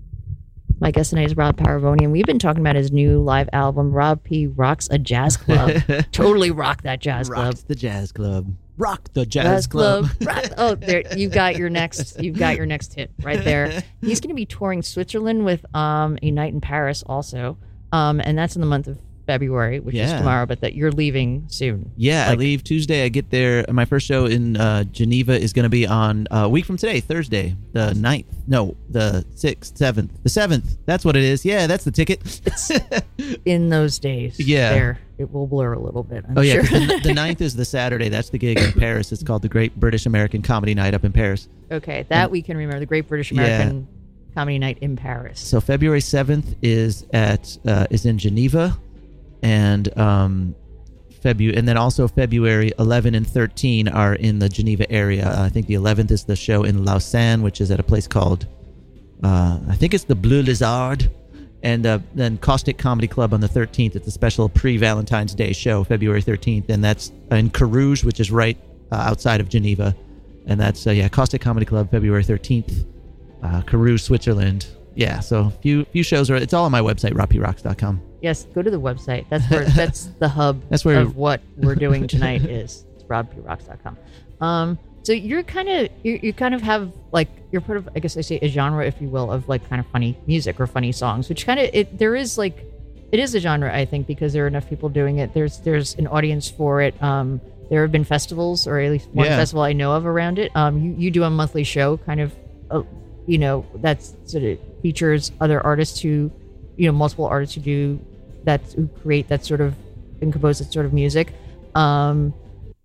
My guest tonight is Rob Paravoni, and we've been talking about his new live album, Rob P. Rocks a Jazz Club. Totally rock that jazz club. Rocks the jazz club. Rock the jazz, Jazz club. club. Rock, oh, there you've got your next. You've got your next hit right there. He's going to be touring Switzerland with um, A Night in Paris also, um, and that's in the month of February, which Yeah. is tomorrow. But that you're leaving soon. Yeah, I Like- leave Tuesday. I get there. My first show in uh, Geneva is going to be on uh, a week from today, Thursday, the ninth. No, the sixth, seventh. The seventh. That's what it is. Yeah, that's the ticket. It's in those days. Yeah. there it will blur a little bit. I'm Oh, yeah, sure. 'cause the, the ninth is the Saturday. That's the gig in Paris. It's called the Great British American Comedy Night up in Paris. Okay, that we can remember. The Great British American Comedy Night in Paris. So February seventh is at uh, is in Geneva, and um, Febu- and then also February eleventh and thirteenth are in the Geneva area. Uh, I think the eleventh is the show in Lausanne, which is at a place called uh, I think it's the Bleu Lizard, and uh, then Caustic Comedy Club on the thirteenth. It's a special pre-Valentine's Day show, February thirteenth, and that's in Carouge, which is right uh, outside of Geneva, and that's uh, yeah Caustic Comedy Club, February thirteenth. Uh, Carouge, Switzerland. Yeah, so a few few shows are. It's all on my website, rob p rocks dot com. Yes, go to the website. That's where that's the hub That's where- of what we're doing tonight is. It's rob p rocks dot com. Um, so you're kind of you you kind of have like you're part of I guess I say a genre, if you will, of like kind of funny music or funny songs, which kind of it there is like it is a genre, I think, because there are enough people doing it. There's there's an audience for it. Um, there have been festivals, or at least one Yeah. festival I know of around it. Um, you you do a monthly show, kind of. Uh, you know, that's sort of features other artists who, you know, multiple artists who do that, who create that sort of and compose that sort of music. Um,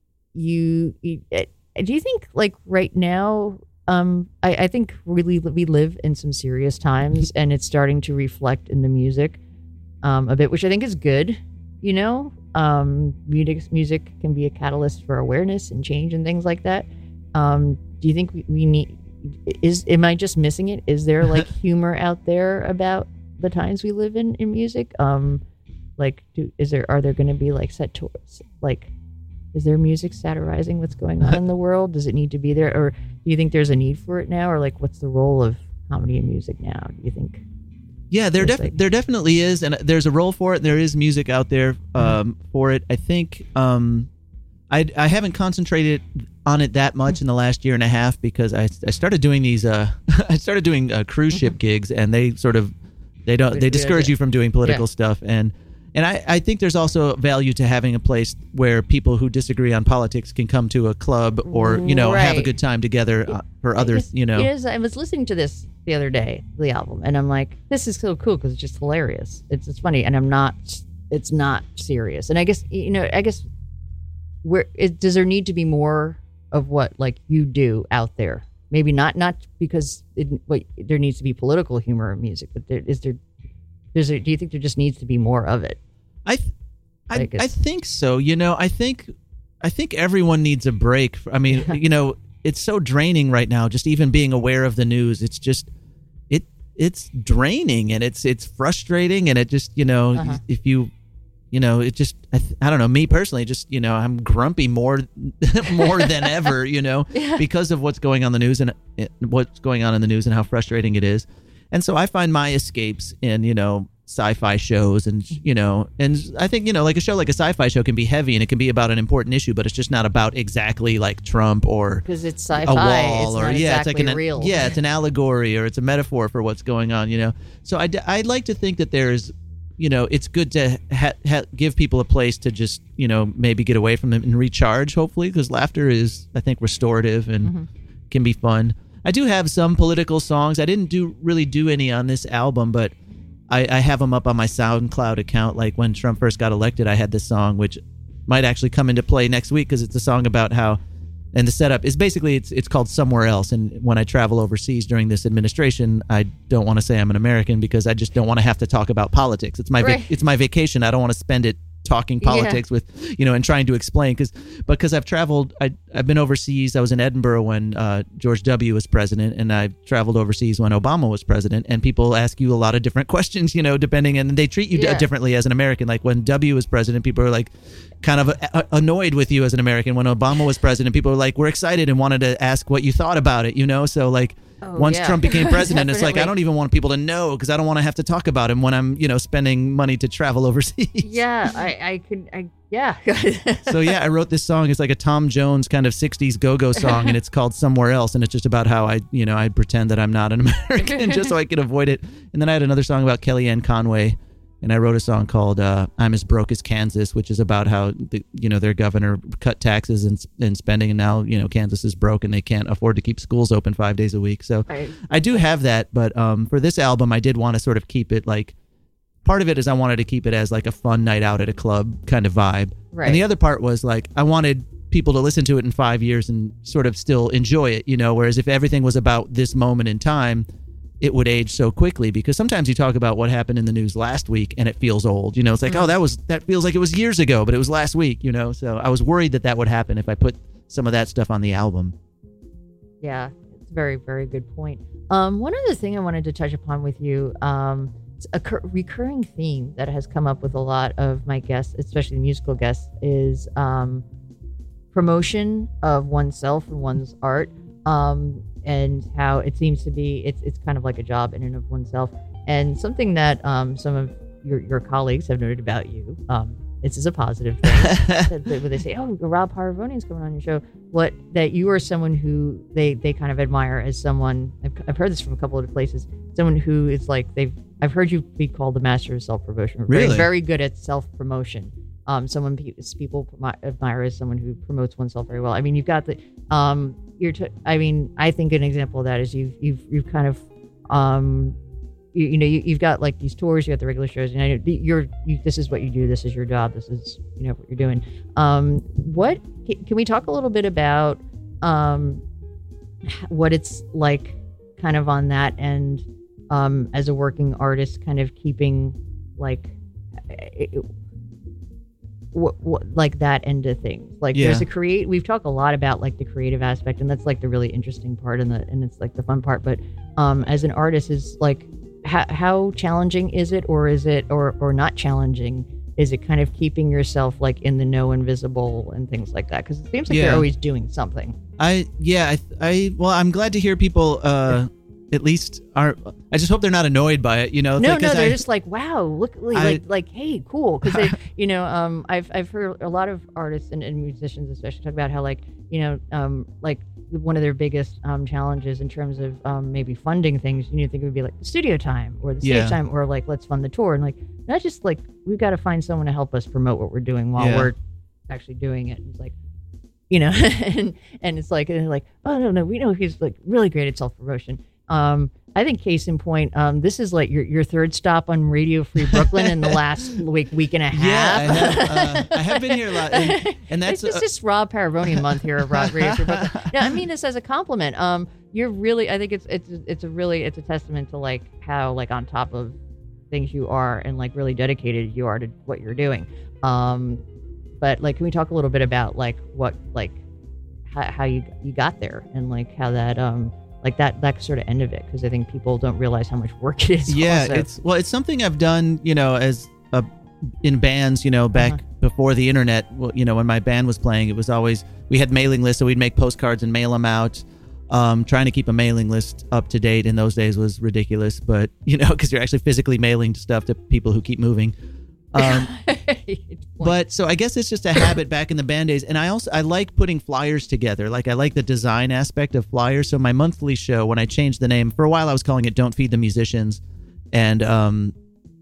you, you uh, do you think like right now? Um, I, I think really we live in some serious times, and it's starting to reflect in the music um, a bit, which I think is good. You know, um, music music can be a catalyst for awareness and change and things like that. Um, do you think we, we need? Is am I just missing it? Is there like humor out there about the times we live in in music? Um, like, do is there are there going to be like set towards like, is there music satirizing what's going on in the world? Does it need to be there, or do you think there's a need for it now, or like what's the role of comedy and music now? Do you think? Yeah, there There's def- like- there definitely is, and there's a role for it. There is music out there um, for it. I think um, I I haven't concentrated on it that much in the last year and a half because I, I started doing these uh I started doing uh, cruise ship gigs, and they sort of they don't Good- they good discourage idea. you from doing political Yeah. stuff, and and I, I think there's also value to having a place where people who disagree on politics can come to a club or you know have a Right. good time together uh, for other It's- you know it is, I was listening to this the other day, the album, and I'm like, this is so cool because it's just hilarious. It's it's funny, and I'm not. It's not serious, and I guess you know. I guess where it, does there need to be more of what like you do out there? Maybe not not because it, what, there needs to be political humor in music, but there, is there? There's a, do you think there just needs to be more of it? I, th- I, Like I it's- think so. You know, I think, I think everyone needs a break. I mean, you know, it's so draining right now. Just even being aware of the news, it's just, it, it's draining and it's, it's frustrating, and it just, you know, Uh-huh. if you, you know, it just, I, th- I don't know. Me personally, just you know, I'm grumpy more, more than ever. You know, because of what's going on in the news and uh, what's going on in the news and how frustrating it is. And so I find my escapes in, you know, sci-fi shows and, you know, and I think, you know, like a show like a sci-fi show can be heavy and it can be about an important issue, but it's just not about exactly like Trump or Because it's a sci-fi. wall it's or, not yeah, exactly it's like an, real. yeah, it's an allegory or it's a metaphor for what's going on, you know? So I, I'd like to think that there's, you know, it's good to ha- ha- give people a place to just, you know, maybe get away from them and recharge, hopefully, because laughter is, I think, restorative and Mm-hmm. can be fun. I do have some political songs. I didn't do really do any on this album, but I, I have them up on my SoundCloud account. Like when Trump first got elected, I had this song, which might actually come into play next week because it's a song about how, and the setup is basically it's it's called Somewhere Else. And when I travel overseas during this administration, I don't want to say I'm an American because I just don't want to have to talk about politics. It's my vac Right. it's my vacation. I don't want to spend it talking politics yeah. with, you know, and trying to explain because because I've traveled, I, I've been overseas. I was in Edinburgh when uh, George W. was president, and I traveled overseas when Obama was president. And people ask you a lot of different questions, you know, depending, and they treat you yeah. d- differently as an American. Like when W was president, people are like kind of a, a, annoyed with you as an American. When Obama was president, people were like, we're excited and wanted to ask what you thought about it, you know? So like oh, once yeah. Trump became president, it's like, I don't even want people to know because I don't want to have to talk about him when I'm, you know, spending money to travel overseas. Yeah, I, I could, I, yeah. So yeah, I wrote this song. It's like a Tom Jones kind of sixties go-go song, and it's called Somewhere Else, and it's just about how I, you know, I pretend that I'm not an American just so I can avoid it. And then I had another song about Kellyanne Conway, and I wrote a song called uh, "I'm as Broke as Kansas," which is about how the, you know, their governor cut taxes and, and spending, and now, you know, Kansas is broke and they can't afford to keep schools open five days a week. So right. I do have that, but um, for this album, I did want to sort of keep it like. Part of it is I wanted to keep it as like a fun night out at a club kind of vibe, right. And the other part was like I wanted people to listen to it in five years and sort of still enjoy it, you know. Whereas if everything was about this moment in time, it would age so quickly because sometimes you talk about what happened in the news last week and it feels old. You know, it's like, mm-hmm. oh, that was that feels like it was years ago, but it was last week, you know. So I was worried that that would happen if I put some of that stuff on the album. Yeah, it's a very, very good point. Um, one other thing I wanted to touch upon with you, um, it's a cur- recurring theme that has come up with a lot of my guests, especially musical guests, is um, promotion of oneself and one's art. Um, and how it seems to be, it's it's kind of like a job in and of oneself. And something that um, some of your, your colleagues have noted about you, um, this is a positive thing, where they say, oh, Rob Paravonian's coming on your show, what that you are someone who they, they kind of admire as someone, I've, I've heard this from a couple of places, someone who is like, they've, I've heard you be called the master of self-promotion. Really? Very, very good at self-promotion. Um, someone pe- people admire as someone who promotes oneself very well. I mean, you've got the, um, you're. T- I mean, I think an example of that is you've you've you've kind of, um, you, you know, you, you've got like these tours, you got the regular shows, and I know you're you. This is what you do. This is your job. This is you know what you're doing. Um, what can we talk a little bit about, um, what it's like, kind of on that end, um, as a working artist, kind of keeping like. It, What, what, like that end of things, like yeah. there's a create we've talked a lot about like the creative aspect, and that's like the really interesting part, and the and it's like the fun part, but um as an artist is like how, how challenging is it, or is it or or not challenging, is it kind of keeping yourself like in the know, invisible and things like that, because it seems like yeah. they're always doing something. I yeah I, I well I'm glad to hear people uh at least are. I just hope they're not annoyed by it, you know. No, like, no, they're I, just like, wow, look, like, I, like, like, hey, cool, because they, you know, um, I've I've heard a lot of artists and, and musicians, especially, talk about how, like, you know, um, like one of their biggest um challenges in terms of um maybe funding things, you know, think it would be like the studio time or the stage yeah. time, or like let's fund the tour, and like not just like we've got to find someone to help us promote what we're doing while yeah. we're actually doing it. It's like, you know, and and it's like and they're like, oh no, no, we know he's like really great at self promotion. Um, I think case in point, um, this is like your, your third stop on Radio Free Brooklyn in the last week, week and a half. Yeah, I have, uh, I have been here a lot. And, and that's it's just uh, Rob Paravonian month here at Radio Free Brooklyn. No, I mean this as a compliment. Um, you're really, I think it's, it's, it's a really, it's a testament to like how like on top of things you are and like really dedicated you are to what you're doing. Um, but like, can we talk a little bit about like what, like how, how you, you got there and like how that, um, like that, that sort of end of it, because I think people don't realize how much work it is. Yeah, also. it's well, it's something I've done, you know, as a, in bands, you know, back uh-huh. before the internet. Well, you know, when my band was playing, it was always we had mailing lists, so we'd make postcards and mail them out. Um, trying to keep a mailing list up to date in those days was ridiculous, but you know, because you're actually physically mailing stuff to people who keep moving. Um, but so I guess it's just a habit back in the band days. And I also, I like putting flyers together. Like I like the design aspect of flyers. So my monthly show, when I changed the name, for a while I was calling it Don't Feed the Musicians. And um,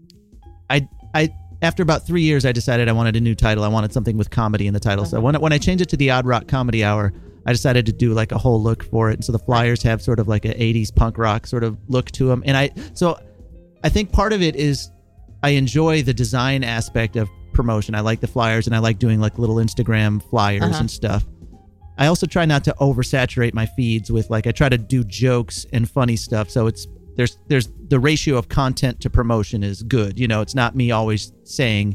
I, I, after about three years, I decided I wanted a new title. I wanted something with comedy in the title. So when, when I changed it to the Odd Rock Comedy Hour, I decided to do like a whole look for it. And so the flyers have sort of like an eighties punk rock sort of look to them. And I, so I think part of it is I enjoy the design aspect of promotion. I like the flyers, and I like doing like little Instagram flyers uh-huh. and stuff. I also try not to oversaturate my feeds with like, I try to do jokes and funny stuff. So it's, there's, there's the ratio of content to promotion is good. You know, it's not me always saying,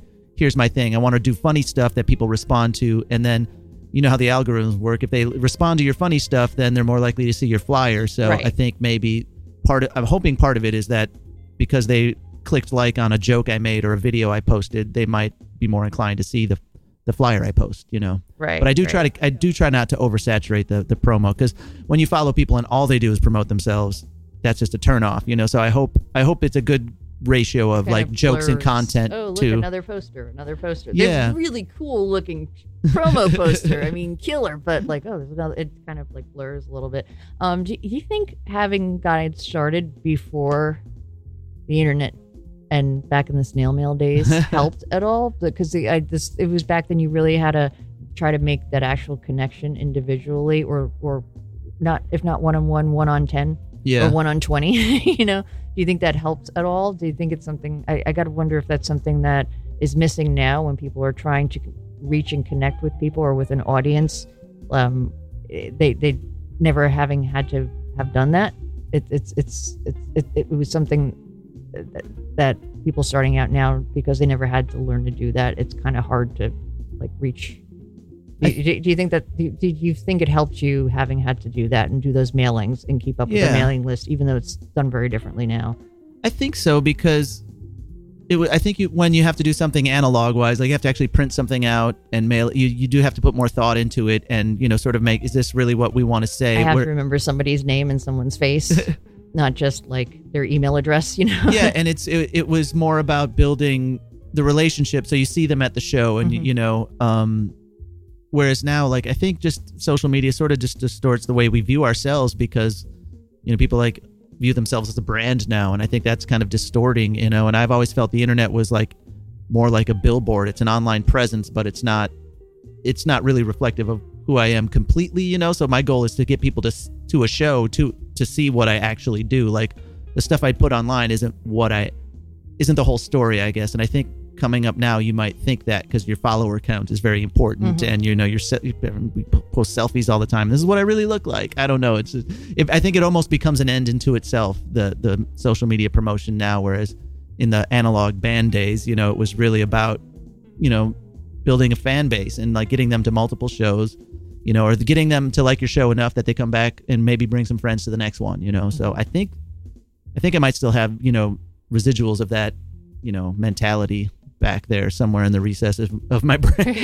here's my thing. I want to do funny stuff that people respond to, and then you know how the algorithms work. If they respond to your funny stuff, then they're more likely to see your flyer. So Right. I think maybe part of, I'm hoping part of it is that because they clicked like on a joke I made or a video I posted, they might be more inclined to see the the flyer I post, you know. Right. But I do right. try to I do try not to oversaturate the the promo, because when you follow people and all they do is promote themselves, that's just a turn off, you know. So I hope I hope it's a good ratio of Kind like of jokes and blurs. content Oh, look, to another poster, another poster. Yeah. There's a really cool looking promo poster. I mean, killer, but like, oh, there's another. It kind of like blurs a little bit. Um, do, do you think having gotten started before the internet and back in the snail mail days helped at all? Because the, I, this, it was back then you really had to try to make that actual connection individually, or or not, if not one on one, one on ten. yeah. Or one on twenty, you know? Do you think that helps at all? Do you think it's something, I, I got to wonder if that's something that is missing now when people are trying to reach and connect with people or with an audience? Um, they, they never having had to have done that. It, it's, it's, it's, it, it was something that, that people starting out now, because they never had to learn to do that. It's kind of hard to like reach. Do, do, do you think that? Do, do you think it helped you having had to do that and do those mailings and keep up with Yeah. the mailing list, even though it's done very differently now? I think so, because it. w- I think you, when you have to do something analog wise, like you have to actually print something out and mail it, you, you do have to put more thought into it, and you know, sort of make, is this really what we want to say? I have Where- to remember somebody's name and someone's face, not just like their email address. You know? yeah, and it's it, it was more about building the relationship, so you see them at the show, and Mhm. you know, um, whereas now, like I think just social media sort of just distorts the way we view ourselves, because you know, people like view themselves as a brand now, and I think that's kind of distorting, you know. And I've always felt the internet was like more like a billboard. It's an online presence, but it's not it's not really reflective of who I am completely, you know. So my goal is to get people to s- to a show to to see what I actually do. Like the stuff I put online isn't what I isn't the whole story, I guess. And I think coming up now, you might think that because your follower count is very important, Mhm. and you know, you're se- we post selfies all the time. This is what I really look like. I don't know. It's if I think it almost becomes an end into itself, the the social media promotion now, whereas in the analog band days, you know, it was really about, you know, building a fan base and like getting them to multiple shows, you know, or getting them to like your show enough that they come back and maybe bring some friends to the next one, you know. So I think I think I might still have, you know, residuals of that, you know, mentality back there somewhere in the recesses of my brain.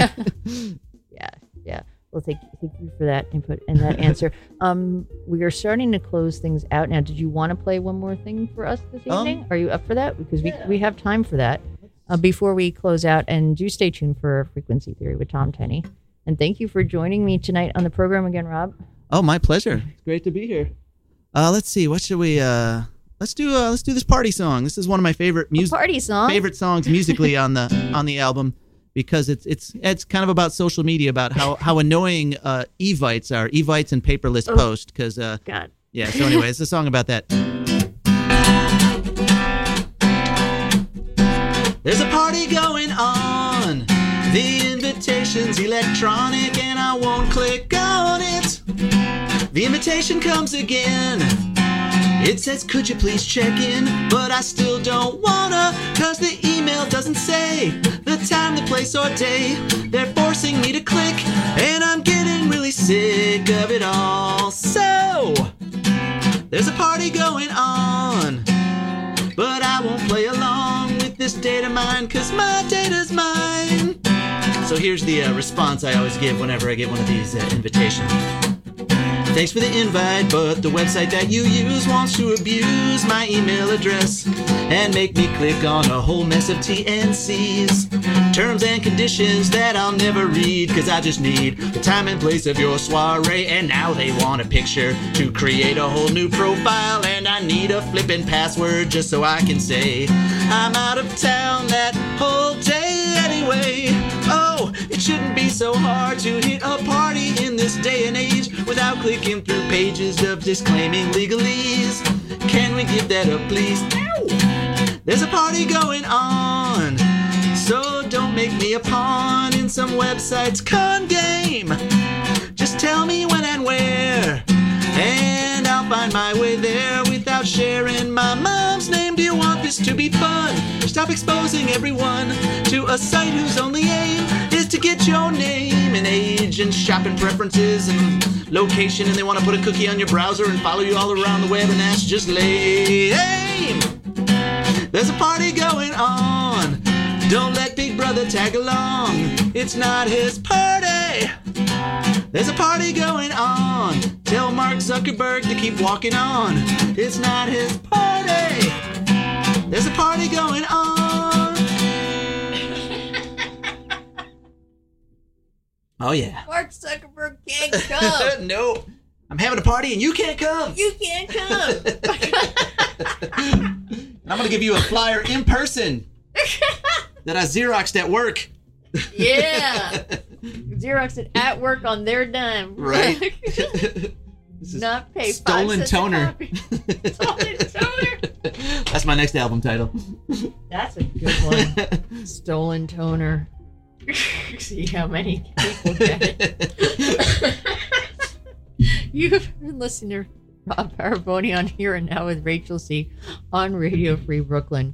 yeah, yeah. Well, thank you, thank you for that input and that answer. Um, we are starting to close things out now. Did you want to play one more thing for us this Um, evening? Are you up for that? Because we we have time for that. Uh, before we close out, and do stay tuned for Frequency Theory with Tom Tenney. And thank you for joining me tonight on the program again, Rob. Oh, my pleasure. It's great to be here. Uh, let's see. What should we? Uh, let's do. Uh, let's do this party song. This is one of my favorite music Party song. favorite songs musically on the on the album, because it's it's it's kind of about social media, about how how annoying uh, Evites are, Evites and paperless Oh. post. Because uh, God. yeah. So anyway, it's a song about that. There's a party going on. The invitation's electronic and I won't click on it. The invitation comes again. It says, could you please check in? But I still don't wanna, cause the email doesn't say the time, the place, or day. They're forcing me to click, and I'm getting really sick of it all. So, there's a party going on, but I won't play along with this data mine, cause my data's mine. So here's the uh, response I always give whenever I get one of these uh, invitations. Thanks for the invite, but the website that you use wants to abuse my email address and make me click on a whole mess of T N Cs. Terms and conditions that I'll never read, cause I just need the time and place of your soiree. And now they want a picture to create a whole new profile, and I need a flippin' password just so I can say I'm out of town that whole day anyway. Oh, it shouldn't be so hard to hit a party in this day and age without clicking through pages of disclaiming legalese. Can we give that up, please? Ow! There's a party going on, so don't make me a pawn in some website's con game. Just tell me when and where, and I'll find my way there without sharing my mom's name. Do you want this just to be fun. Stop exposing everyone to a site whose only aim is to get your name and age and shopping preferences and location, and they want to put a cookie on your browser and follow you all around the web, and that's just lame. There's a party going on. Don't let Big Brother tag along. It's not his party. There's a party going on. Tell Mark Zuckerberg to keep walking on. It's not his party. There's a party going on. Oh, yeah. Mark Zuckerberg can't come. No. I'm having a party and you can't come. You can't come. I'm going to give you a flyer in person that I Xeroxed at work. Yeah. Xeroxed it at work on their dime. Right. This is not pay Stolen Toner. Stolen Toner. That's my next album title. That's a good one. Stolen Toner. See how many people get it. You've been listening to Rob Paraboni on Here and Now with Rachel C. on Radio Free Brooklyn.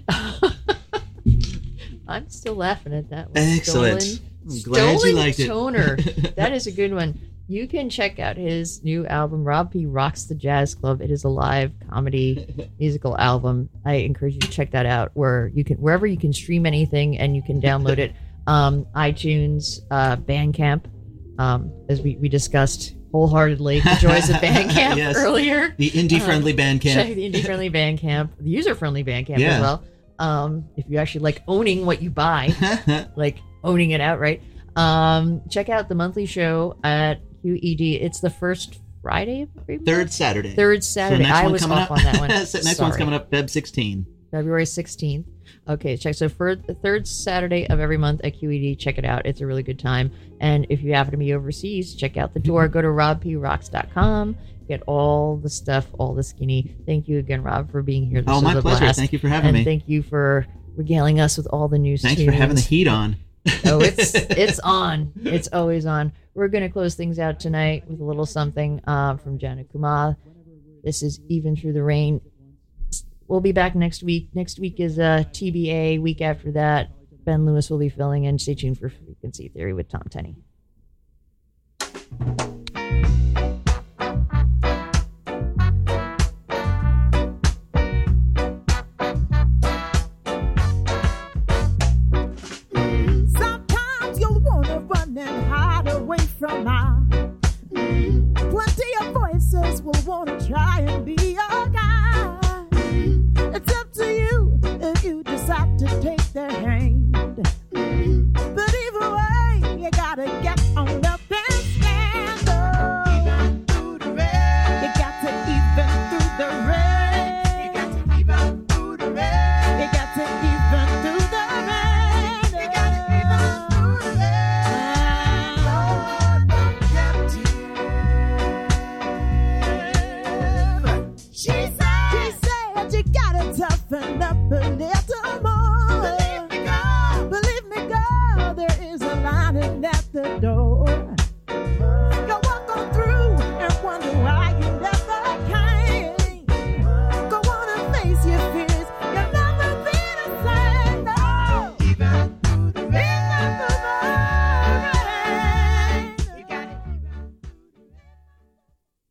I'm still laughing at that one. Excellent. Stolen, I'm glad Stolen you liked it. Toner. That is a good one. You can check out his new album, Rob P. Rocks the Jazz Club. It is a live comedy musical album. I encourage you to check that out where you can, wherever you can stream anything and you can download it. Um, iTunes, uh, Bandcamp, um, as we, we discussed wholeheartedly the joys of Bandcamp Yes. earlier. The indie-friendly Um, Bandcamp. Check the indie-friendly Bandcamp, the user-friendly Bandcamp Yeah. as well. Um, if you actually like owning what you buy, like owning it outright. Um, check out the monthly show at Q E D. It's the first Friday of every month? Third Saturday. Third Saturday. So next I one was coming off up. on that one. Next one's Sorry. coming up February sixteenth. February sixteenth. Okay, check. So for the third Saturday of every month at Q E D, check it out. It's a really good time. And if you happen to be overseas, check out the tour. Go to rob p rocks dot com. Get all the stuff, all the skinny. Thank you again, Rob, for being here. This Oh, was my a pleasure. blast. Thank you for having and me. thank you for regaling us with all the news. Thanks for having the heat on. Oh, it's it's on. It's always on. We're going to close things out tonight with a little something uh, from Janet Kumar. This is Even Through the Rain. We'll be back next week. Next week is uh, T B A. Week after that, Ben Lewis will be filling in. Stay tuned for Frequency Theory with Tom Tenney.